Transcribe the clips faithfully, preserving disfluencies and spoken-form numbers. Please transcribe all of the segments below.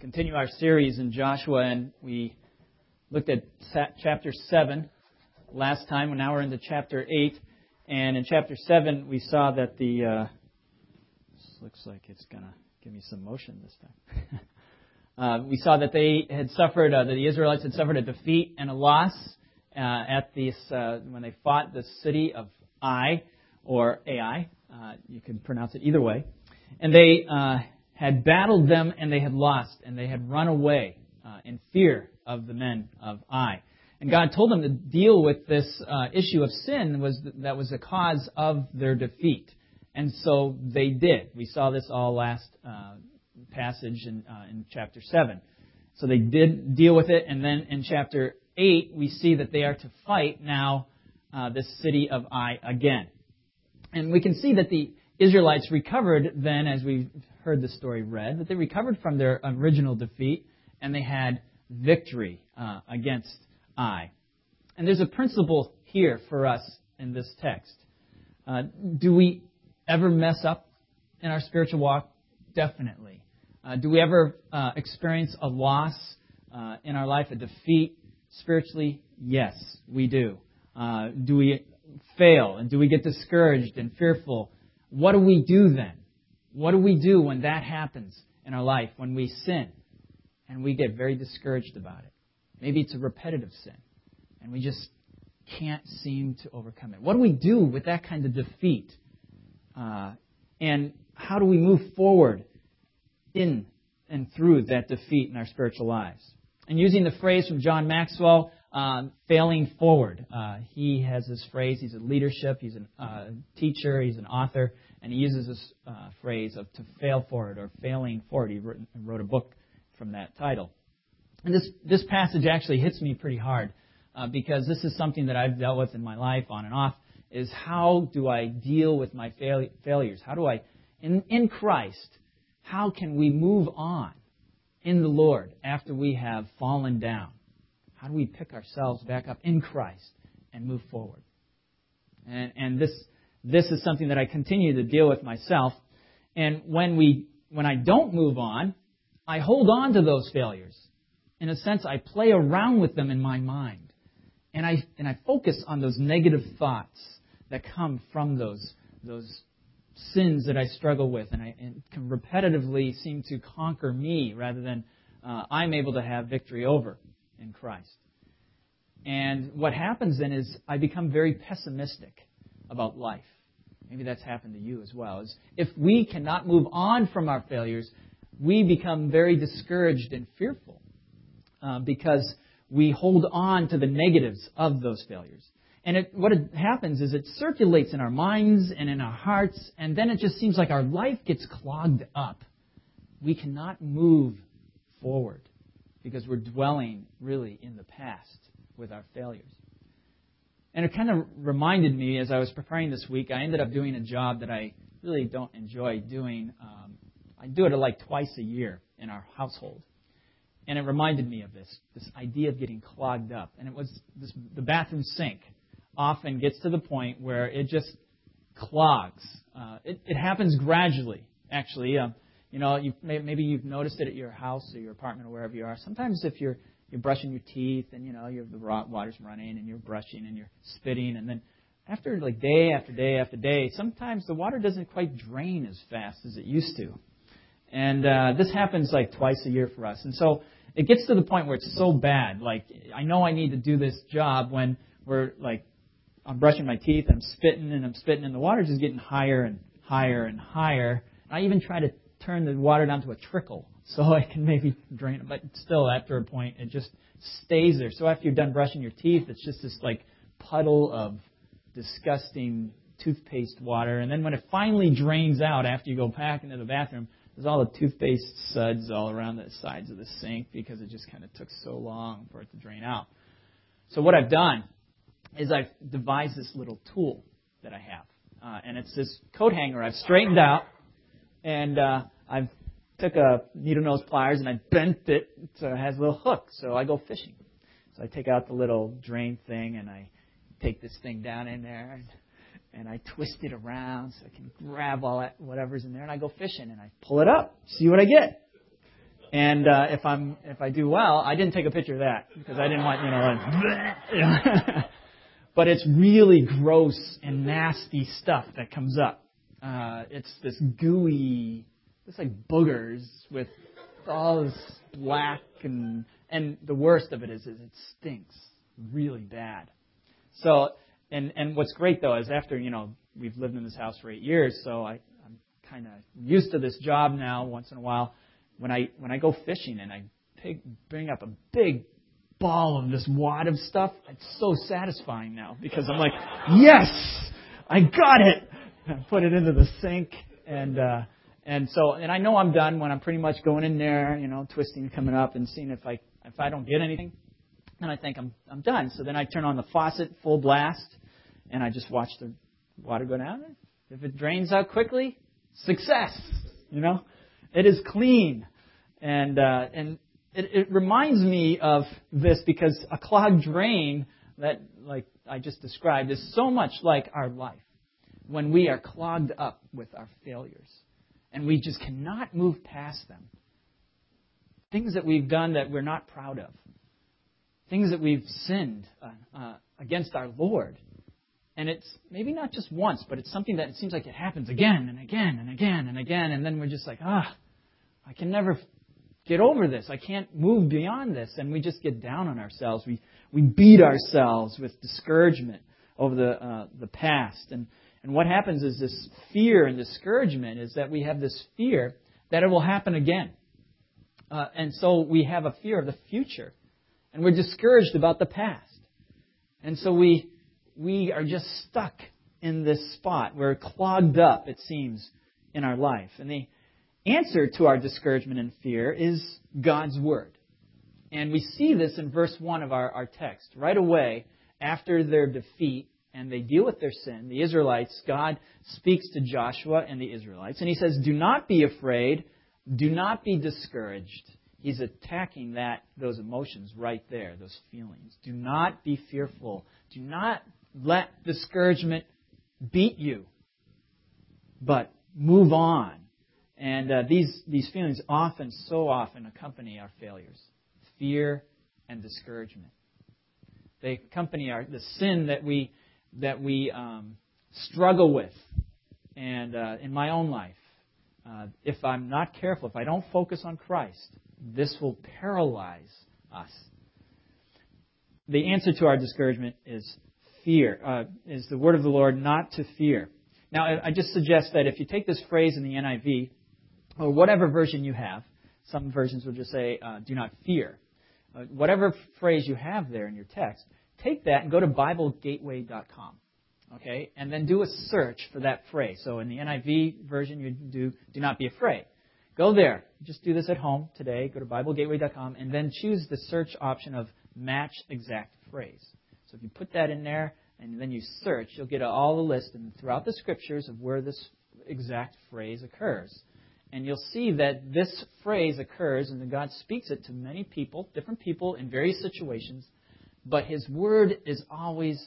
continue our series in Joshua, and we looked at chapter seven last time, and now we're into chapter eight. And in chapter seven, we saw that the, uh, this looks like it's going to give me some motion this time. uh, we saw that they had suffered, uh, that the Israelites had suffered a defeat and a loss uh, at this, uh, when they fought the city of Ai, or Ai. Uh, you can pronounce it either way. And they uh, had battled them, and they had lost, and they had run away uh, in fear of the men of Ai. And God told them to deal with this uh, issue of sin was that was the cause of their defeat. And so they did. We saw this all last uh, passage in, uh, in chapter seven. So they did deal with it, and then in chapter eight, we see that they are to fight now uh, this city of Ai again. And we can see that the Israelites recovered then, as we've heard the story read, that they recovered from their original defeat, and they had victory uh, against Ai. And there's a principle here for us in this text. Uh, do we ever mess up in our spiritual walk? Definitely. Uh, do we ever uh, experience a loss uh, in our life, a defeat spiritually? Yes, we do. Uh, do we fail, and do we get discouraged and fearful? What do we do then? What do we do when that happens in our life, when we sin and we get very discouraged about it? Maybe it's a repetitive sin and we just can't seem to overcome it. What do we do with that kind of defeat? Uh, and how do we move forward in and through that defeat in our spiritual lives? And using the phrase from John Maxwell, Um, failing forward. Uh, he has this phrase. He's a leadership. He's a uh, teacher. He's an author. And he uses this uh, phrase of to fail forward or failing forward. He wrote, wrote a book from that title. And this, this passage actually hits me pretty hard uh, because this is something that I've dealt with in my life on and off, is how do I deal with my fail- failures? How do I, in, in Christ, how can we move on in the Lord after we have fallen down? How do we pick ourselves back up in Christ and move forward? And, and this this is something that I continue to deal with myself. And when we when I don't move on, I hold on to those failures. In a sense, I play around with them in my mind, and I and I focus on those negative thoughts that come from those those sins that I struggle with, and I and can repetitively seem to conquer me rather than uh, I'm able to have victory over in Christ. And what happens then is I become very pessimistic about life. Maybe that's happened to you as well. Is if we cannot move on from our failures, we become very discouraged and fearful uh, because we hold on to the negatives of those failures. And it, what it happens is it circulates in our minds and in our hearts, and then it just seems like our life gets clogged up. We cannot move forward, because we're dwelling really in the past with our failures. And it kind of reminded me, as I was preparing this week, I ended up doing a job that I really don't enjoy doing. Um, I do it like twice a year in our household. And it reminded me of this, this idea of getting clogged up. And it was this, the bathroom sink often gets to the point where it just clogs. Uh, it, it happens gradually, actually. Um, You know, you've, maybe you've noticed it at your house or your apartment or wherever you are. Sometimes if you're you're brushing your teeth and, you know, you have the water's running and you're brushing and you're spitting, and then after like day after day after day, sometimes the water doesn't quite drain as fast as it used to. And uh, this happens like twice a year for us. And so it gets to the point where it's so bad. Like, I know I need to do this job when we're like, I'm brushing my teeth, I'm spitting and I'm spitting, and the water's just getting higher and higher and higher. I even try to turn the water down to a trickle so I can maybe drain it. But still, after a point, it just stays there. So after you're done brushing your teeth, it's just this like puddle of disgusting toothpaste water. And then when it finally drains out after you go back into the bathroom, there's all the toothpaste suds all around the sides of the sink because it just kind of took so long for it to drain out. So what I've done is I've devised this little tool that I have. Uh, and it's this coat hanger I've straightened out. And uh, I took a needle nose pliers and I bent it so it has a little hook. So I go fishing. So I take out the little drain thing and I take this thing down in there and, and I twist it around so I can grab all that whatever's in there, and I go fishing and I pull it up, see what I get. And uh, if I'm if I do well, I didn't take a picture of that because I didn't want, you know, like, but it's really gross and nasty stuff that comes up. Uh, it's this gooey, it's like boogers with all this black and and the worst of it is, is it stinks really bad. So and and what's great though is after, you know, we've lived in this house for eight years, so I, I'm kind of used to this job now. Once in a while, when I when I go fishing and I pick, bring up a big ball of this wad of stuff, it's so satisfying now because I'm like, yes, I got it. I put it into the sink and. Uh, And so, and I know I'm done when I'm pretty much going in there, you know, twisting, coming up, and seeing if I if I don't get anything, then I think I'm I'm done. So then I turn on the faucet full blast, and I just watch the water go down. If it drains out quickly, success. You know, it is clean, and uh, and it, it reminds me of this because a clogged drain that, like I just described, is so much like our life when we are clogged up with our failures. And we just cannot move past them. Things that we've done that we're not proud of. Things that we've sinned uh, uh, against our Lord. And it's maybe not just once, but it's something that it seems like it happens again and again and again and again. And then we're just like, ah, I can never get over this. I can't move beyond this. And we just get down on ourselves. We we beat ourselves with discouragement over the uh, the past. And And what happens is this fear and discouragement is that we have this fear that it will happen again. Uh, and so we have a fear of the future. And we're discouraged about the past. And so we we are just stuck in this spot. We're clogged up, it seems, in our life. And the answer to our discouragement and fear is God's Word. And we see this in verse one of our, our text. Right away, after their defeat, and they deal with their sin, the Israelites, God speaks to Joshua and the Israelites, and He says, do not be afraid, do not be discouraged. He's attacking that, those emotions right there, those feelings. Do not be fearful. Do not let discouragement beat you, but move on. And uh, these, these feelings often, so often accompany our failures. Fear and discouragement. They accompany our, the sin that we that we um, struggle with. And uh, in my own life, uh, if I'm not careful, if I don't focus on Christ, this will paralyze us. The answer to our discouragement is fear, uh, is the word of the Lord, not to fear. Now, I just suggest that if you take this phrase in the N I V, or whatever version you have, some versions will just say, uh, do not fear. Uh, whatever phrase you have there in your text, take that and go to Bible Gateway dot com, okay, and then do a search for that phrase. So in the N I V version, you do do not be afraid. Go there. Just do this at home today. Go to Bible Gateway dot com and then choose the search option of match exact phrase. So if you put that in there and then you search, you'll get all the list and throughout the Scriptures of where this exact phrase occurs. And you'll see that this phrase occurs and that God speaks it to many people, different people in various situations. But His Word is always,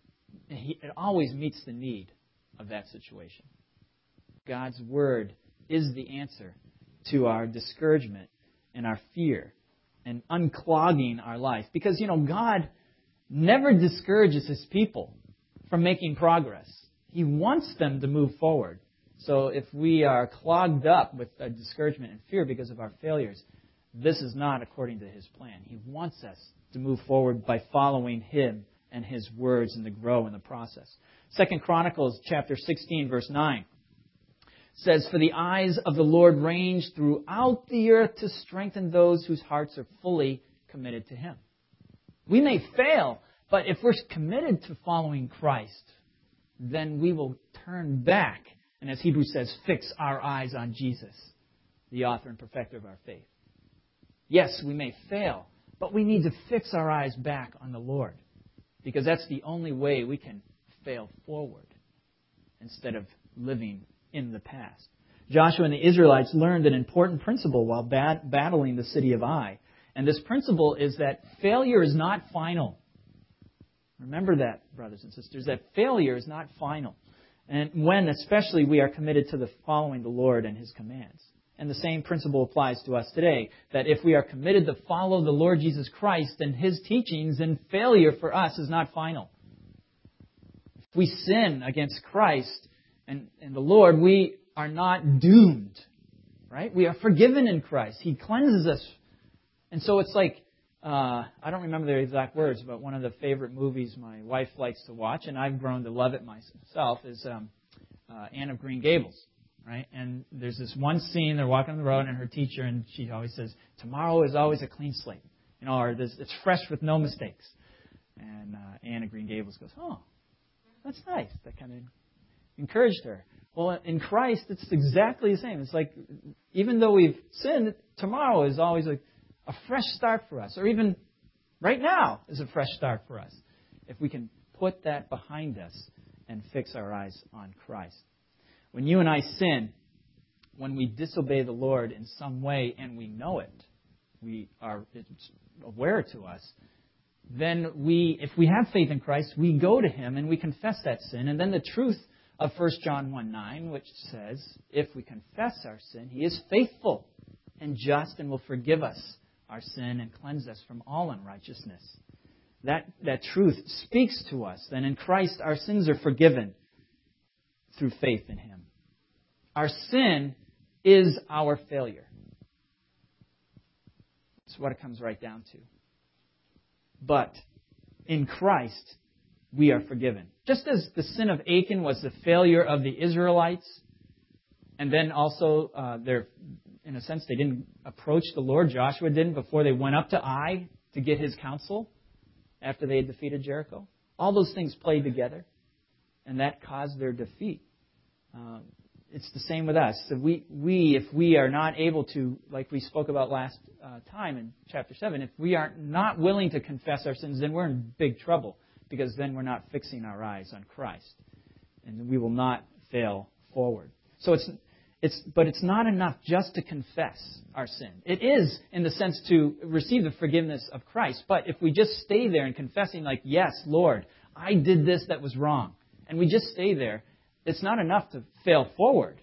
it always meets the need of that situation. God's Word is the answer to our discouragement and our fear and unclogging our life. Because, you know, God never discourages His people from making progress. He wants them to move forward. So if we are clogged up with discouragement and fear because of our failures, this is not according to His plan. He wants us to move forward by following Him and His words and to grow in the process. Second Chronicles chapter sixteen, verse nine says, for the eyes of the Lord range throughout the earth to strengthen those whose hearts are fully committed to Him. We may fail, but if we're committed to following Christ, then we will turn back. And as Hebrews says, fix our eyes on Jesus, the author and perfecter of our faith. Yes, we may fail, but we need to fix our eyes back on the Lord, because that's the only way we can fail forward instead of living in the past. Joshua and the Israelites learned an important principle while bat- battling the city of Ai. And this principle is that failure is not final. Remember that, brothers and sisters, that failure is not final. And when especially we are committed to the following the Lord and His commands. And the same principle applies to us today, that if we are committed to follow the Lord Jesus Christ and His teachings, then failure for us is not final. If we sin against Christ and, and the Lord, we are not doomed, right? We are forgiven in Christ. He cleanses us. And so it's like, uh, I don't remember the exact words, but one of the favorite movies my wife likes to watch, and I've grown to love it myself, is um, uh, Anne of Green Gables. Right? And there's this one scene, they're walking on the road, and her teacher, and she always says, tomorrow is always a clean slate. You know, or this, it's fresh with no mistakes. And uh, Anne of Green Gables goes, oh, that's nice. That kind of encouraged her. Well, in Christ, it's exactly the same. It's like, even though we've sinned, tomorrow is always a, a fresh start for us. Or even right now is a fresh start for us. If we can put that behind us and fix our eyes on Christ. When you and I sin, when we disobey the Lord in some way and we know it, we are it's aware to us, then we, if we have faith in Christ, we go to Him and we confess that sin. And then the truth of First John one nine, which says, if we confess our sin, He is faithful and just and will forgive us our sin and cleanse us from all unrighteousness. That, that truth speaks to us. Then in Christ our sins are forgiven through faith in Him. Our sin is our failure. That's what it comes right down to. But in Christ, we are forgiven. Just as the sin of Achan was the failure of the Israelites, and then also, uh, they're, in a sense, they didn't approach the Lord. Joshua didn't before they went up to Ai to get his counsel after they had defeated Jericho. All those things played together, and that caused their defeat. Um, it's the same with us. So we, we, if we are not able to, like we spoke about last uh, time in chapter seven, if we are not willing to confess our sins, then we're in big trouble, because then we're not fixing our eyes on Christ, and we will not fail forward. So it's, it's, but it's not enough just to confess our sin. It is, in the sense, to receive the forgiveness of Christ. But if we just stay there and confessing, like, yes, Lord, I did this that was wrong, and we just stay there, it's not enough to fail forward.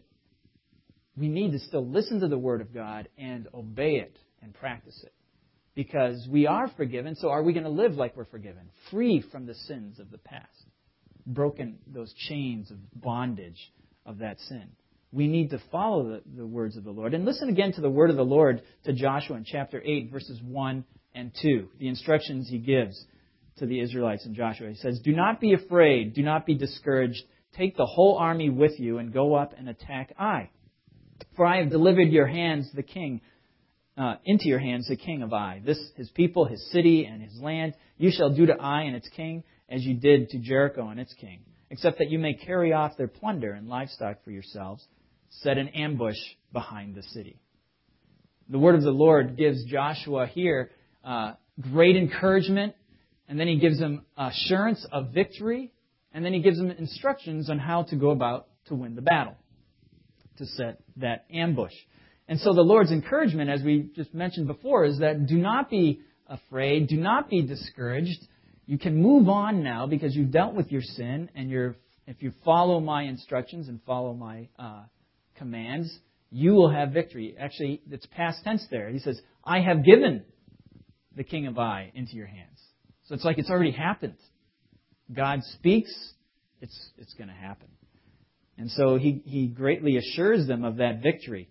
We need to still listen to the Word of God and obey it and practice it. Because we are forgiven, so are we going to live like we're forgiven? Free from the sins of the past. Broken those chains of bondage of that sin. We need to follow the, the words of the Lord. And listen again to the word of the Lord to Joshua in chapter eight, verses one and two. The instructions He gives to the Israelites in Joshua. He says, do not be afraid, do not be discouraged. Take the whole army with you and go up and attack Ai. For I have delivered your hands, the king, uh, into your hands, the king of Ai. This, his people, his city, and his land. You shall do to Ai and its king as you did to Jericho and its king, except that you may carry off their plunder and livestock for yourselves. Set an ambush behind the city. The word of the Lord gives Joshua here uh, great encouragement, and then he gives him assurance of victory. And then he gives them instructions on how to go about to win the battle, to set that ambush. And so the Lord's encouragement, as we just mentioned before, is that do not be afraid, do not be discouraged. You can move on now because you've dealt with your sin, and you're, if you follow my instructions and follow my uh, commands, you will have victory. Actually, it's past tense there. He says, I have given the king of Ai into your hands. So it's like it's already happened. God speaks, it's it's going to happen. And so he, he greatly assures them of that victory.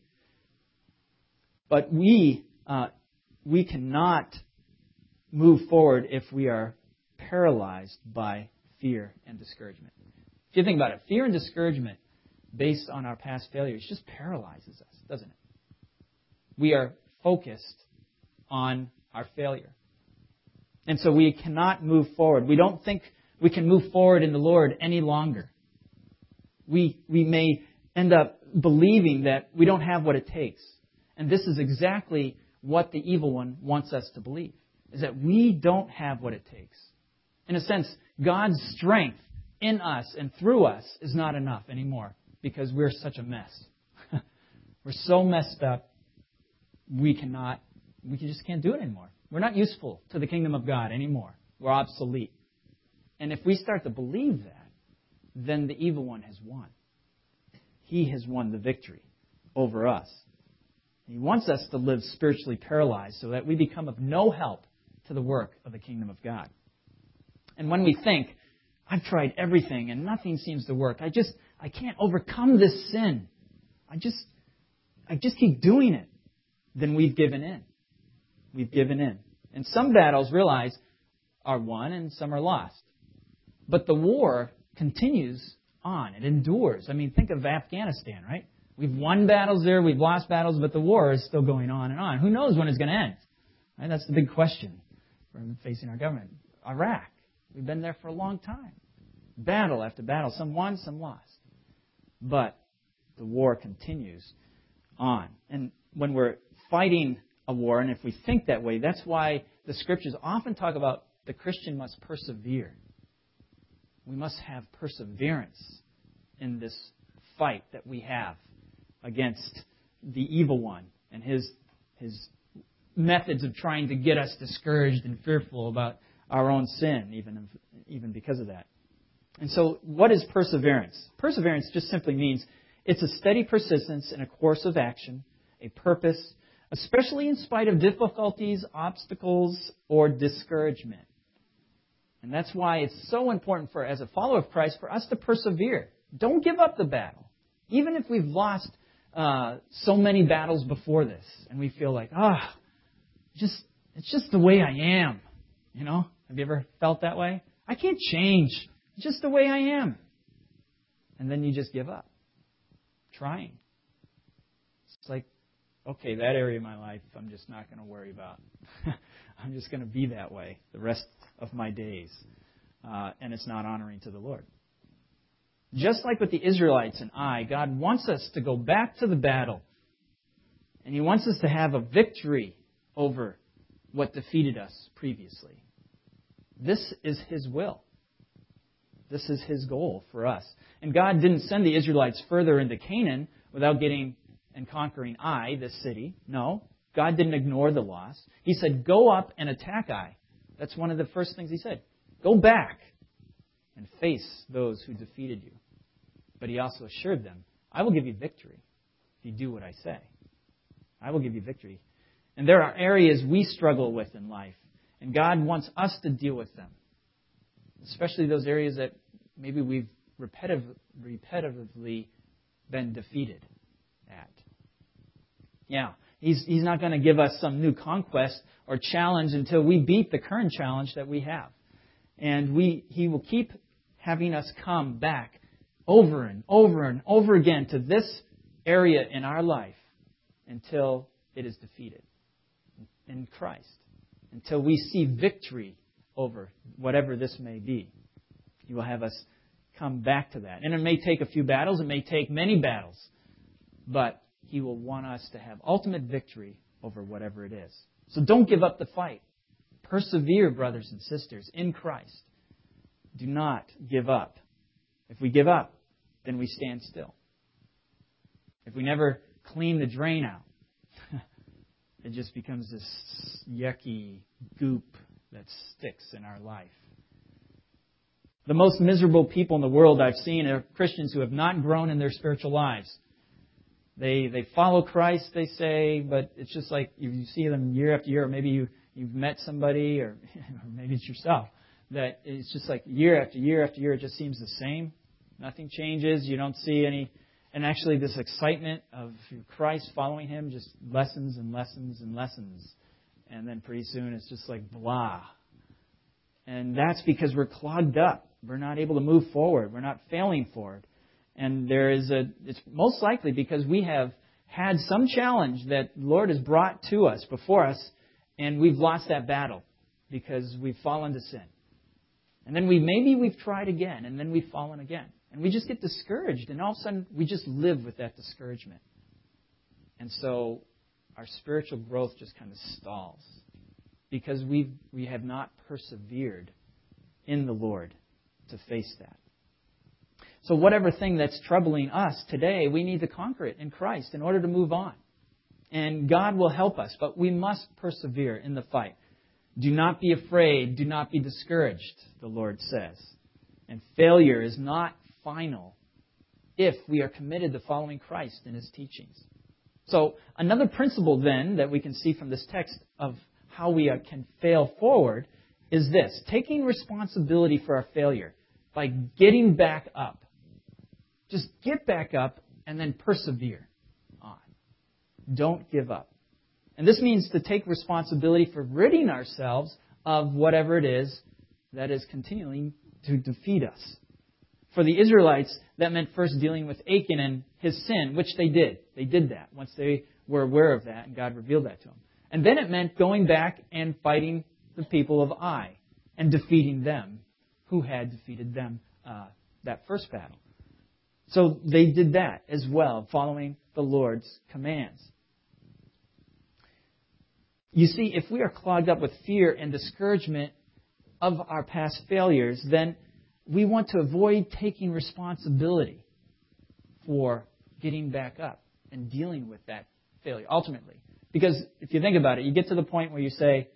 But we uh, we cannot move forward if we are paralyzed by fear and discouragement. If you think about it, fear and discouragement based on our past failures just paralyzes us, doesn't it? We are focused on our failure. And so we cannot move forward. We don't think we can move forward in the Lord any longer. We, we may end up believing that we don't have what it takes. And this is exactly what the evil one wants us to believe, is that we don't have what it takes. In a sense, God's strength in us and through us is not enough anymore because we're such a mess. We're so messed up, we cannot, we just can't do it anymore. We're not useful to the kingdom of God anymore. We're obsolete. And if we start to believe that, then the evil one has won. He has won the victory over us. He wants us to live spiritually paralyzed so that we become of no help to the work of the kingdom of God. And when we think, I've tried everything and nothing seems to work. I just, I can't overcome this sin. I just, I just keep doing it. Then we've given in. We've given in. And some battles, realize, are won and some are lost. But the war continues on. It endures. I mean, think of Afghanistan, right? We've won battles there, we've lost battles, but the war is still going on and on. Who knows when it's going to end? Right? That's the big question for facing our government. Iraq. We've been there for a long time. Battle after battle. Some won, some lost. But the war continues on. And when we're fighting a war, and if we think that way, that's why the Scriptures often talk about the Christian must persevere. We must have perseverance in this fight that we have against the evil one and his his methods of trying to get us discouraged and fearful about our own sin, even even because of that. And so, what is perseverance? Perseverance just simply means it's a steady persistence in a course of action, a purpose, especially in spite of difficulties, obstacles, or discouragement. And that's why it's so important for, as a follower of Christ, for us to persevere. Don't give up the battle. Even if we've lost uh, so many battles before this, and we feel like, ah, oh, just it's just the way I am. You know? Have you ever felt that way? I can't change. It's just the way I am. And then you just give up trying. It's like, okay, that area of my life I'm just not going to worry about. I'm just going to be that way the rest of my days. Uh, and it's not honoring to the Lord. Just like with the Israelites and Ai, God wants us to go back to the battle. And He wants us to have a victory over what defeated us previously. This is His will. This is His goal for us. And God didn't send the Israelites further into Canaan without getting and conquering Ai, this city. No, God didn't ignore the loss. He said, go up and attack Ai. That's one of the first things He said. Go back and face those who defeated you. But He also assured them, I will give you victory if you do what I say. I will give you victory. And there are areas we struggle with in life, and God wants us to deal with them. Especially those areas that maybe we've repetitive, repetitively been defeated at. Yeah, He's, he's not going to give us some new conquest or challenge until we beat the current challenge that we have. And we He will keep having us come back over and over and over again to this area in our life until it is defeated in Christ. Until we see victory over whatever this may be. He will have us come back to that. And it may take a few battles. It may take many battles. But He will want us to have ultimate victory over whatever it is. So don't give up the fight. Persevere, brothers and sisters, in Christ. Do not give up. If we give up, then we stand still. If we never clean the drain out, it just becomes this yucky goop that sticks in our life. The most miserable people in the world I've seen are Christians who have not grown in their spiritual lives. They they follow Christ, they say, but it's just like you see them year after year, or maybe you, you've met somebody, or, or maybe it's yourself, that it's just like year after year after year, it just seems the same. Nothing changes. You don't see any, and actually this excitement of Christ, following Him, just lessens and lessens and lessens. And then pretty soon it's just like blah. And that's because we're clogged up. We're not able to move forward. We're not failing forward. And there is a, it's most likely because we have had some challenge that the Lord has brought to us, before us, and we've lost that battle because we've fallen to sin. And then we maybe we've tried again, and then we've fallen again. And we just get discouraged, and all of a sudden we just live with that discouragement. And so our spiritual growth just kind of stalls because we we have not persevered in the Lord to face that. So whatever thing that's troubling us today, we need to conquer it in Christ in order to move on. And God will help us, but we must persevere in the fight. Do not be afraid. Do not be discouraged, the Lord says. And failure is not final if we are committed to following Christ and His teachings. So another principle then that we can see from this text of how we uh, can fail forward is this: taking responsibility for our failure by getting back up. Just get back up and then persevere on. Don't give up. And this means to take responsibility for ridding ourselves of whatever it is that is continuing to defeat us. For the Israelites, that meant first dealing with Achan and his sin, which they did. They did that once they were aware of that and God revealed that to them. And then it meant going back and fighting the people of Ai and defeating them, who had defeated them uh, that first battle. So they did that as well, following the Lord's commands. You see, if we are clogged up with fear and discouragement of our past failures, then we want to avoid taking responsibility for getting back up and dealing with that failure, ultimately. Because if you think about it, you get to the point where you say,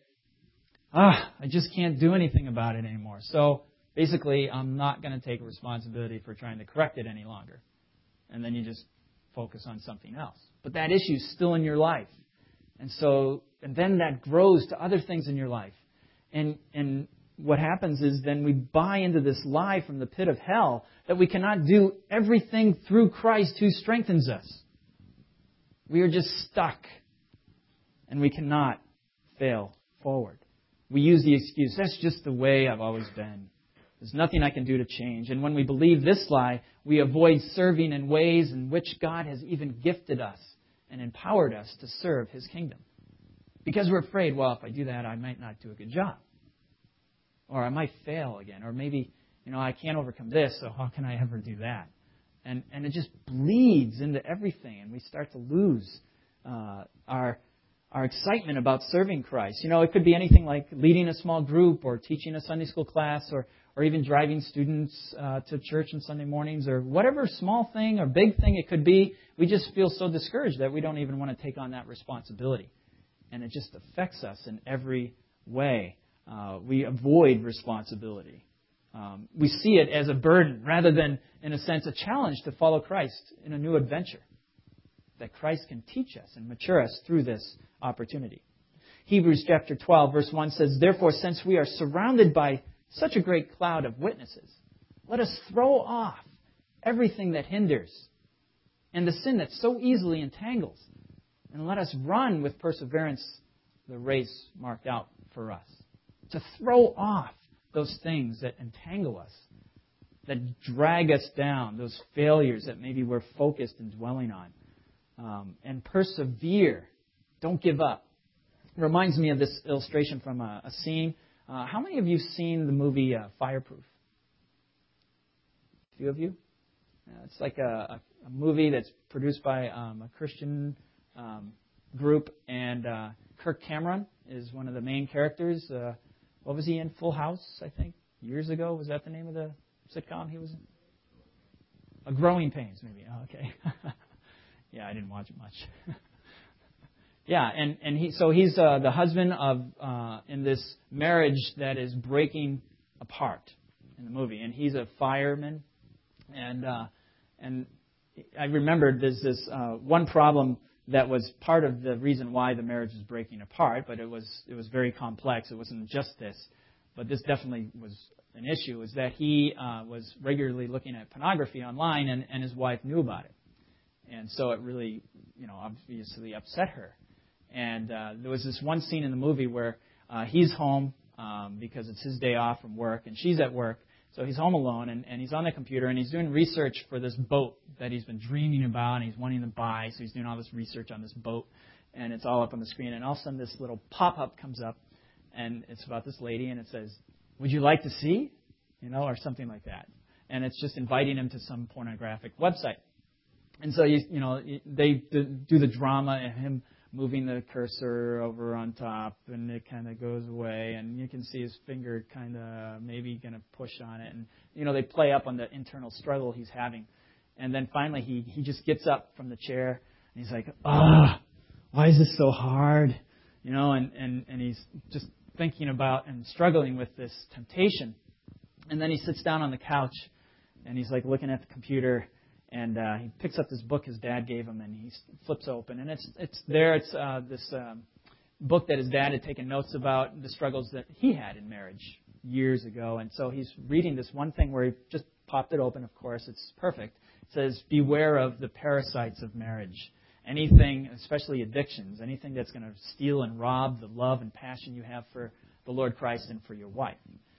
ah, I just can't do anything about it anymore. So basically, I'm not going to take responsibility for trying to correct it any longer. And then you just focus on something else. But that issue is still in your life. And so, and then that grows to other things in your life. And, and what happens is then we buy into this lie from the pit of hell that we cannot do everything through Christ who strengthens us. We are just stuck. And we cannot fail forward. We use the excuse, that's just the way I've always been. There's nothing I can do to change. And when we believe this lie, we avoid serving in ways in which God has even gifted us and empowered us to serve His kingdom. Because we're afraid, well, if I do that, I might not do a good job. Or I might fail again. Or maybe, you know, I can't overcome this, so how can I ever do that? And and it just bleeds into everything, and we start to lose uh, our our excitement about serving Christ. You know, it could be anything like leading a small group or teaching a Sunday school class or, or even driving students uh, to church on Sunday mornings or whatever small thing or big thing it could be. We just feel so discouraged that we don't even want to take on that responsibility. And it just affects us in every way. Uh, we avoid responsibility. Um, we see it as a burden rather than, in a sense, a challenge to follow Christ in a new adventure. That Christ can teach us and mature us through this opportunity. Hebrews chapter twelve, verse one says, therefore, since we are surrounded by such a great cloud of witnesses, let us throw off everything that hinders and the sin that so easily entangles, and let us run with perseverance the race marked out for us. To throw off those things that entangle us, that drag us down, those failures that maybe we're focused and dwelling on. Um, and persevere. Don't give up. It reminds me of this illustration from a, a scene. Uh, how many of you have seen the movie uh, Fireproof? A few of you? Uh, it's like a, a, a movie that's produced by um, a Christian um, group, and uh, Kirk Cameron is one of the main characters. Uh, what was he in? Full House, I think, years ago. Was that the name of the sitcom he was in? A Growing Pains, maybe. Oh, okay. Yeah, I didn't watch it much. yeah, and, and he so he's uh, the husband of uh, in this marriage that is breaking apart in the movie, and he's a fireman, and uh, and I remembered there's this uh, one problem that was part of the reason why the marriage was breaking apart, but it was it was very complex. It wasn't just this, but this definitely was an issue. Is that he uh, was regularly looking at pornography online, and, and his wife knew about it. And so it really, you know, obviously upset her. And uh, there was this one scene in the movie where uh, he's home um, because it's his day off from work, and she's at work. So he's home alone, and, and he's on the computer, and he's doing research for this boat that he's been dreaming about, and he's wanting to buy. So he's doing all this research on this boat, and it's all up on the screen. And all of a sudden, this little pop-up comes up, and it's about this lady, and it says, "Would you like to see?" You know, or something like that. And it's just inviting him to some pornographic website. And so, you, you know, they do the drama and him moving the cursor over on top, and it kind of goes away, and you can see his finger kind of maybe going to push on it. And, you know, they play up on the internal struggle he's having. And then finally he, he just gets up from the chair, and he's like, ah, why is this so hard? You know, and, and, and he's just thinking about and struggling with this temptation. And then he sits down on the couch, and he's like looking at the computer, And uh, he picks up this book his dad gave him, and he flips open. And it's it's there. It's uh, this um, book that his dad had taken notes about the struggles that he had in marriage years ago. And so he's reading this one thing where he just popped it open, of course. It's perfect. It says, beware of the parasites of marriage. Anything, especially addictions, anything that's going to steal and rob the love and passion you have for the Lord Christ and for your wife.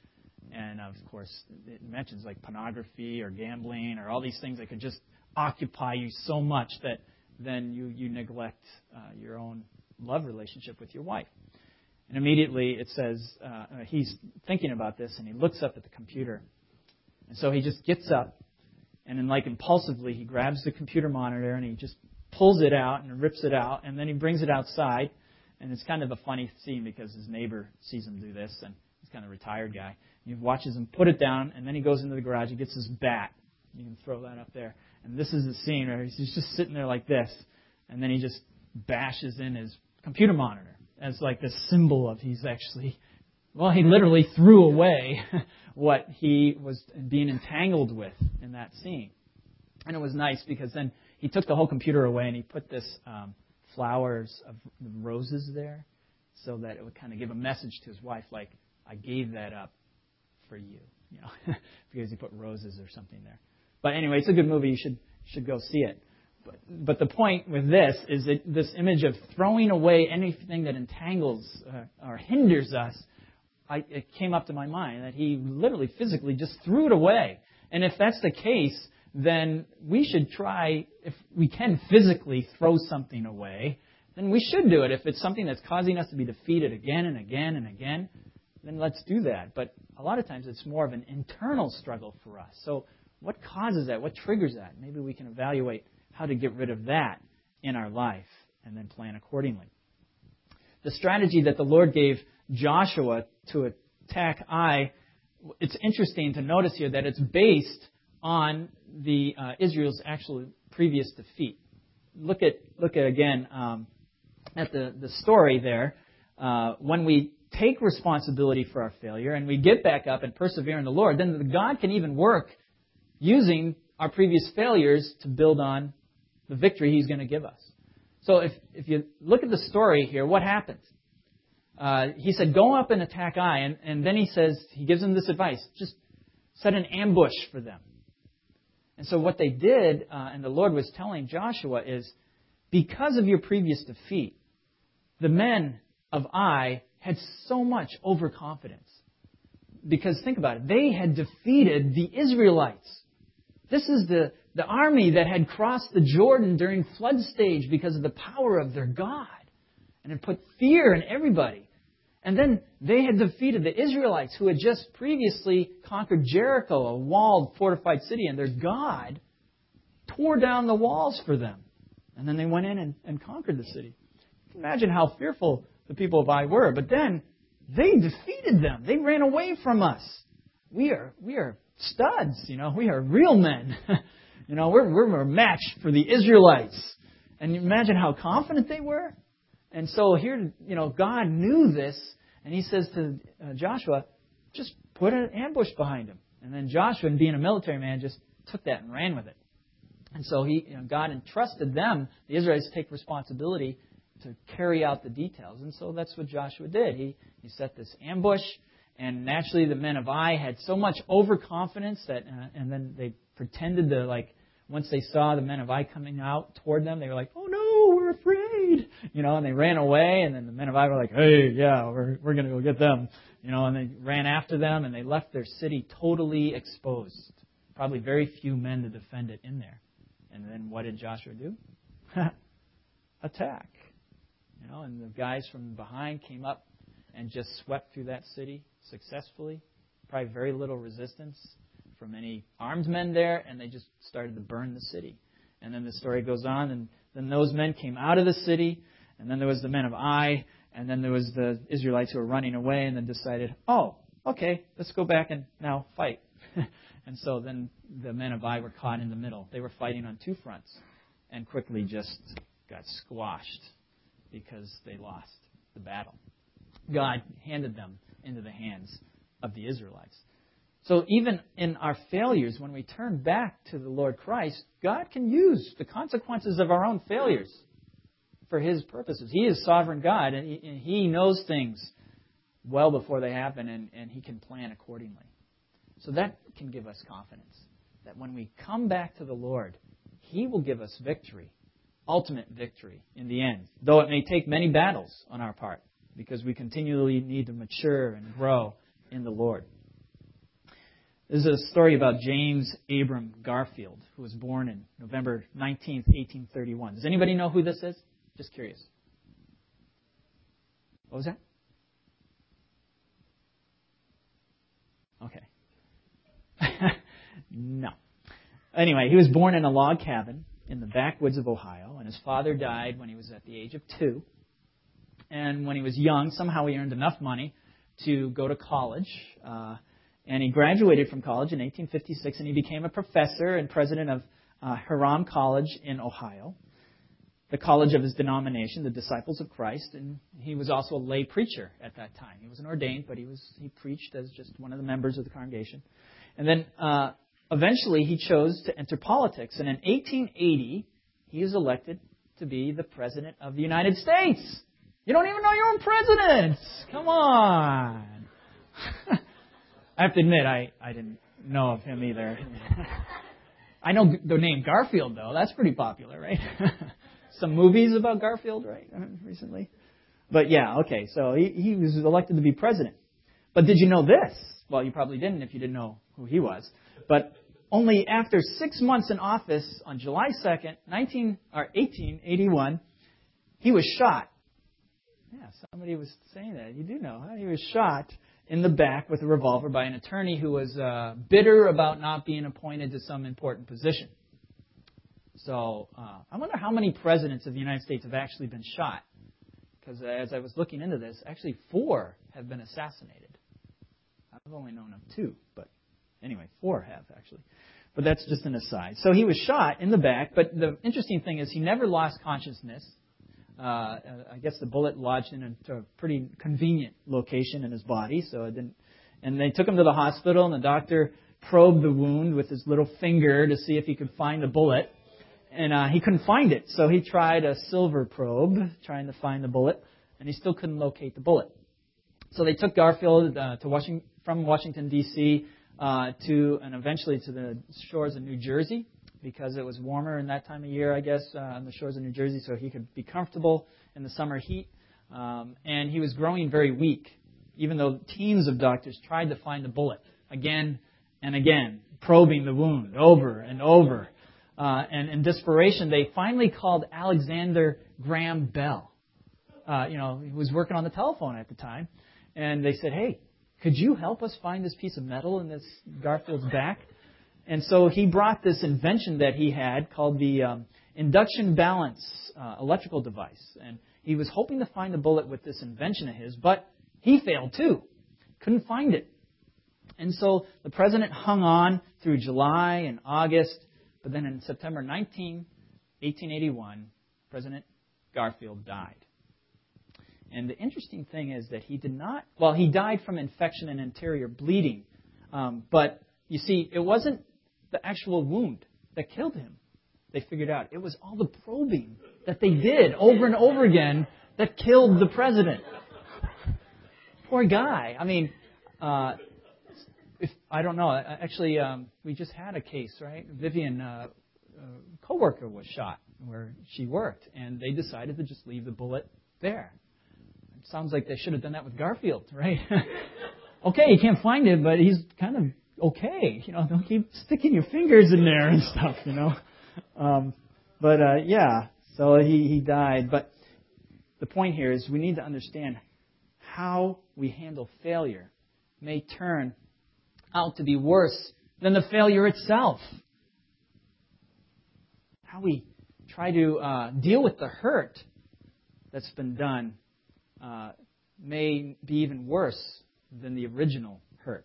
And, of course, it mentions like pornography or gambling or all these things that could just occupy you so much that then you, you neglect uh, your own love relationship with your wife. And immediately it says, uh, he's thinking about this, and he looks up at the computer. And so he just gets up, and then like impulsively, he grabs the computer monitor, and he just pulls it out and rips it out, and then he brings it outside. And it's kind of a funny scene because his neighbor sees him do this, and he's kind of a retired guy. He watches him put it down, and then he goes into the garage. He gets his bat. You can throw that up there. And this is the scene where he's just sitting there like this, and then he just bashes in his computer monitor as like this symbol of he's actually, well, he literally threw away what he was being entangled with in that scene. And it was nice because then he took the whole computer away and he put this um, flowers of roses there so that it would kind of give a message to his wife like, I gave that up for you, you know, because he put roses or something there. But anyway, it's a good movie. You should should go see it. But, but the point with this is that this image of throwing away anything that entangles uh, or hinders us, I, it came up to my mind that he literally physically just threw it away. And if that's the case, then we should try, if we can physically throw something away, then we should do it. If it's something that's causing us to be defeated again and again and again, then let's do that. But a lot of times it's more of an internal struggle for us. So what causes that? What triggers that? Maybe we can evaluate how to get rid of that in our life and then plan accordingly. The strategy that the Lord gave Joshua to attack Ai, it's interesting to notice here that it's based on the uh, Israel's actual previous defeat. Look at look at again um, at the, the story there. Uh, when we take responsibility for our failure and we get back up and persevere in the Lord, then God can even work using our previous failures to build on the victory He's going to give us. So if if you look at the story here, what happens? Uh, he said, go up and attack Ai. And, and then he says, he gives them this advice. Just set an ambush for them. And so what they did, uh, and the Lord was telling Joshua, is because of your previous defeat, the men of Ai had so much overconfidence. Because think about it. They had defeated the Israelites. This is the, the army that had crossed the Jordan during flood stage because of the power of their God. And had put fear in everybody. And then they had defeated the Israelites who had just previously conquered Jericho, a walled, fortified city. And their God tore down the walls for them. And then they went in and, and conquered the city. You can imagine how fearful the people of Ai were. But then they defeated them. They ran away from us. We are we are studs, you know. We are real men. you know, we're, we're a match for the Israelites. And you imagine how confident they were. And so here, you know, God knew this, and He says to uh, Joshua, just put an ambush behind him. And then Joshua, being a military man, just took that and ran with it. And so he, you know, God entrusted them, the Israelites, to take responsibility to carry out the details. And so that's what Joshua did. He he set this ambush, and naturally the men of Ai had so much overconfidence that, uh, and then they pretended to, like, once they saw the men of Ai coming out toward them, they were like, oh no, we're afraid. You know, and they ran away, and then the men of Ai were like, hey, yeah, we're we're going to go get them. You know, and they ran after them, and they left their city totally exposed. Probably very few men to defend it in there. And then what did Joshua do? Attack. You know, and the guys from behind came up and just swept through that city successfully. Probably very little resistance from any armed men there, and they just started to burn the city. And then the story goes on, and then those men came out of the city, and then there was the men of Ai, and then there was the Israelites who were running away, and then decided, oh, okay, let's go back and now fight. And so then the men of Ai were caught in the middle. They were fighting on two fronts, and quickly just got squashed because they lost the battle. God handed them into the hands of the Israelites. So even in our failures, when we turn back to the Lord Christ, God can use the consequences of our own failures for His purposes. He is sovereign God, and He, and he knows things well before they happen, and, and He can plan accordingly. So that can give us confidence that when we come back to the Lord, He will give us victory, ultimate victory in the end, though it may take many battles on our part, because we continually need to mature and grow in the Lord. This is a story about James Abram Garfield, who was born in November nineteenth, eighteen thirty-one. Does anybody know who this is? Just curious. What was that? Okay. No. Anyway, he was born in a log cabin in the backwoods of Ohio, and his father died when he was at the age of two. And when he was young, somehow he earned enough money to go to college. Uh, and he graduated from college in eighteen fifty-six, and he became a professor and president of uh, Hiram College in Ohio, the college of his denomination, the Disciples of Christ. And he was also a lay preacher at that time. He wasn't ordained, but he was he preached as just one of the members of the congregation. And then uh, eventually he chose to enter politics. And in eighteen eighty, he was elected to be the President of the United States. You don't even know your own president! Come on! I have to admit, I, I didn't know of him either. I know the name Garfield, though. That's pretty popular, right? Some movies about Garfield, right, recently? But yeah, okay, so he, he was elected to be president. But did you know this? Well, you probably didn't if you didn't know who he was. But only after six months in office, on July second, nineteen or eighteen eighty-one, he was shot. Yeah, somebody was saying that. You do know, huh? He was shot in the back with a revolver by an attorney who was uh, bitter about not being appointed to some important position. So uh, I wonder how many presidents of the United States have actually been shot. Because as I was looking into this, actually four have been assassinated. I've only known of two, but anyway, four have actually. But that's just an aside. So he was shot in the back, but the interesting thing is he never lost consciousness. Uh, I guess the bullet lodged in a, a pretty convenient location in his body, so it didn't. And they took him to the hospital, and the doctor probed the wound with his little finger to see if he could find the bullet, and uh, he couldn't find it. So he tried a silver probe, trying to find the bullet, and he still couldn't locate the bullet. So they took Garfield uh, to Washington, from Washington D C uh, to, and eventually to the shores of New Jersey, because it was warmer in that time of year, I guess, uh, on the shores of New Jersey, so he could be comfortable in the summer heat. Um, and he was growing very weak, even though teams of doctors tried to find the bullet again and again, probing the wound over and over. Uh, and in desperation, they finally called Alexander Graham Bell. Uh, you know, he was working on the telephone at the time. And they said, hey, could you help us find this piece of metal in this Garfield's back? And so he brought this invention that he had called the um, induction balance uh, electrical device. And he was hoping to find the bullet with this invention of his, but he failed too. Couldn't find it. And so the president hung on through July and August, but then in September nineteenth, eighteen eighty-one, President Garfield died. And the interesting thing is that he did not, well, he died from infection and interior bleeding, um, but you see, it wasn't the actual wound that killed him. They figured out it was all the probing that they did over and over again that killed the president. Poor guy. I mean, uh, if I don't know. Actually, um, we just had a case, right? Vivian, uh, a coworker, was shot where she worked, and they decided to just leave the bullet there. It sounds like they should have done that with Garfield, right? Okay, you can't find it, but he's kind of okay, you know, don't keep sticking your fingers in there and stuff, you know. Um, but, uh, yeah, so he, he died. But the point here is we need to understand how we handle failure may turn out to be worse than the failure itself. How we try to uh, deal with the hurt that's been done uh, may be even worse than the original hurt.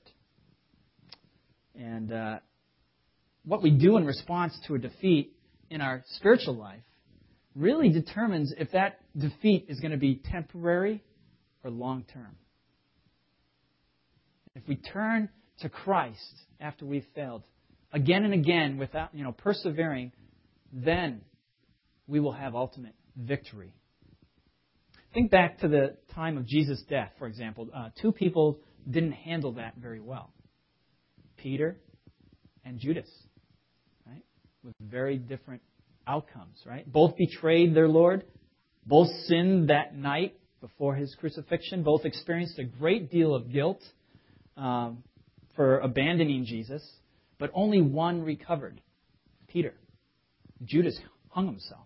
And uh, what we do in response to a defeat in our spiritual life really determines if that defeat is going to be temporary or long-term. If we turn to Christ after we've failed, again and again, without, you know, persevering, then we will have ultimate victory. Think back to the time of Jesus' death, for example. Uh, two people didn't handle that very well. Peter and Judas, right? With very different outcomes, right? Both betrayed their Lord. Both sinned that night before His crucifixion. Both experienced a great deal of guilt um, for abandoning Jesus. But only one recovered, Peter. Judas hung himself.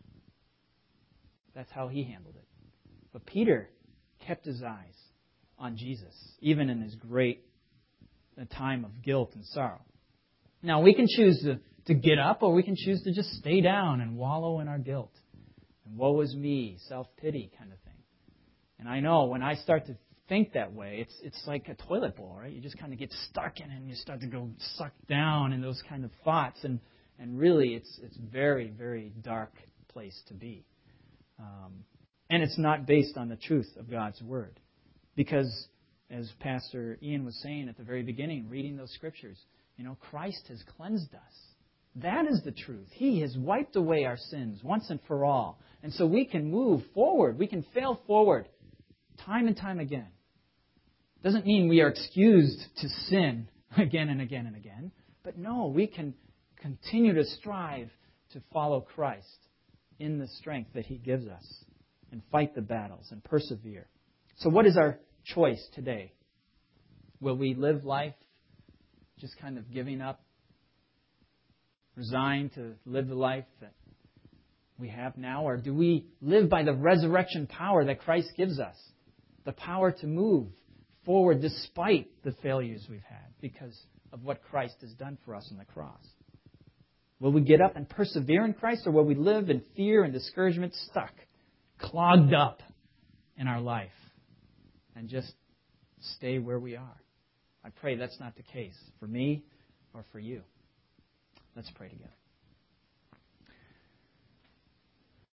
That's how he handled it. But Peter kept his eyes on Jesus, even in his great time of guilt and sorrow. Now, we can choose to, to get up, or we can choose to just stay down and wallow in our guilt. And woe is me, self-pity kind of thing. And I know when I start to think that way, it's it's like a toilet bowl, right? You just kind of get stuck in it and you start to go sucked down in those kind of thoughts. And, and really, it's it's very, very dark place to be. Um, and it's not based on the truth of God's Word. Because, as Pastor Ian was saying at the very beginning, reading those Scriptures, you know, Christ has cleansed us. That is the truth. He has wiped away our sins once and for all. And so we can move forward. We can fail forward time and time again. Doesn't mean we are excused to sin again and again and again. But no, we can continue to strive to follow Christ in the strength that He gives us and fight the battles and persevere. So what is our choice today? Will we live life just kind of giving up, resigned to live the life that we have now? Or do we live by the resurrection power that Christ gives us? The power to move forward despite the failures we've had because of what Christ has done for us on the cross. Will we get up and persevere in Christ, or will we live in fear and discouragement, stuck, clogged up in our life, and just stay where we are? I pray that's not the case for me or for you. Let's pray together.